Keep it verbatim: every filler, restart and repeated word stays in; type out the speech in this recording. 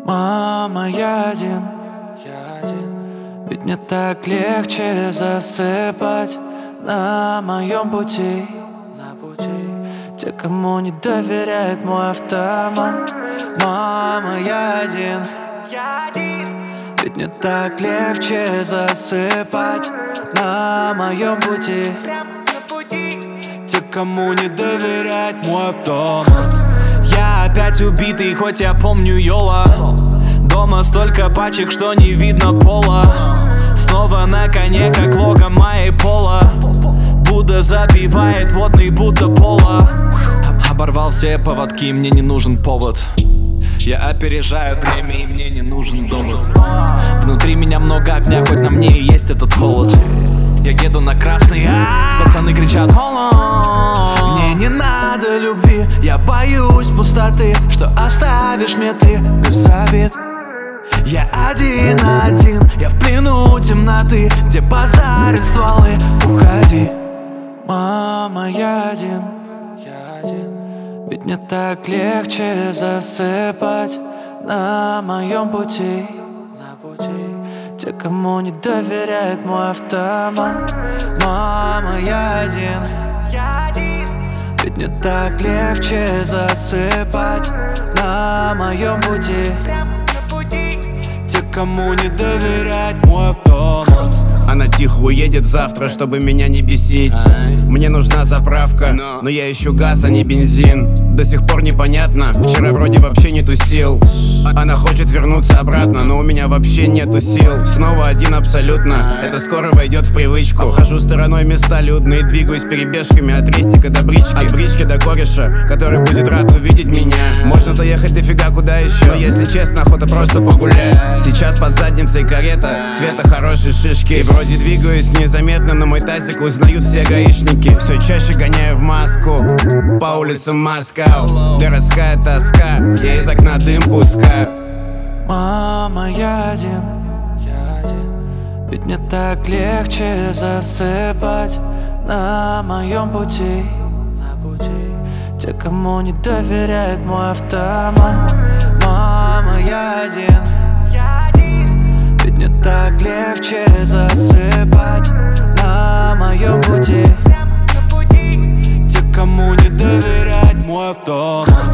Мама, я один, я один. Ведь мне так легче засыпать на моем пути, на пути. Те, кому не доверяет мой автомат. Мама, я один, я один. Ведь мне так легче засыпать на моем пути, те, кому не доверяет мой автомат. Я опять убитый, хоть я помню Йола. Дома столько пачек, что не видно пола. Снова на коне, как лого моей пола. Будда забивает водный, будто пола. Оборвал все поводки, мне не нужен повод. Я опережаю время, и мне не нужен довод. Внутри меня много огня, хоть на мне и есть этот холод. Я еду на красный, а пацаны кричат холод. Мне не надо любви, я боюсь пустоты, что оставишь мне ты без обид. Я один-один, я в плену темноты, где базарят стволы. Уходи, мама, я один, я один. Ведь мне так легче засыпать на моем пути, на пути. Те, кому не доверяет мой автомат. Мама, я один, я один. Ведь мне так легче засыпать на моем пути, те, кому не доверяет мой автомат. Она тихо уедет завтра, чтобы меня не бесить. Мне нужна заправка, но я ищу газ, а не бензин. До сих пор непонятно, вчера вроде вообще не тусил. Она хочет вернуться обратно, но у меня вообще нету сил. Снова один абсолютно, это скоро войдет в привычку. Обхожу стороной места людные, двигаюсь перебежками от рестика до брички. От брички до кореша, который будет рад увидеть меня. Можно заехать дофига куда еще, но если честно, охота просто погулять. Сейчас под задницей карета, цвета хорошей шишки. И вроде двигаюсь незаметно, но мой тазик узнают все гаишники. Все чаще гоняю в маску по улицам Москва. Городская тоска, я из окна дым пускаю. Мама, я один, я один. Ведь мне так легче засыпать на моем пути, на пути. Те, кому не доверяет мой автомат. Мама, я один, я один. Ведь мне так легче засыпать на моем пути, те, кому не доверяет мой автомат.